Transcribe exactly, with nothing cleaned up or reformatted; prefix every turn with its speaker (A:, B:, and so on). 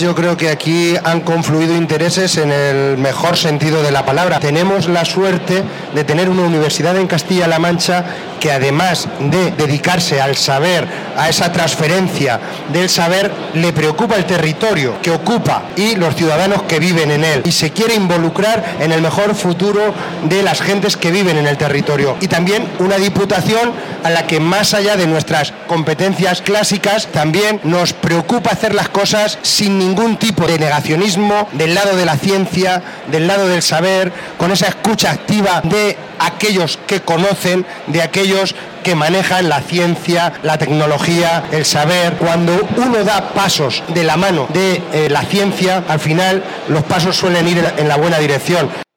A: Yo creo que aquí han confluido intereses en el mejor sentido de la palabra. Tenemos la suerte de tener una universidad en Castilla-La Mancha que, además de dedicarse al saber, a esa transferencia del saber, le preocupa el territorio que ocupa y los ciudadanos que viven en él, y se quiere involucrar en el mejor futuro de las gentes que viven en el territorio. Y también una diputación a la que, más allá de nuestras competencias clásicas, también nos preocupa hacer las cosas sin ningún tipo de negacionismo, del lado de la ciencia, del lado del saber, con esa escucha activa de aquellos que conocen, de aquellos que manejan la ciencia, la tecnología, el saber. Cuando uno da pasos de la mano de eh, la ciencia, al final los pasos suelen ir en la buena dirección.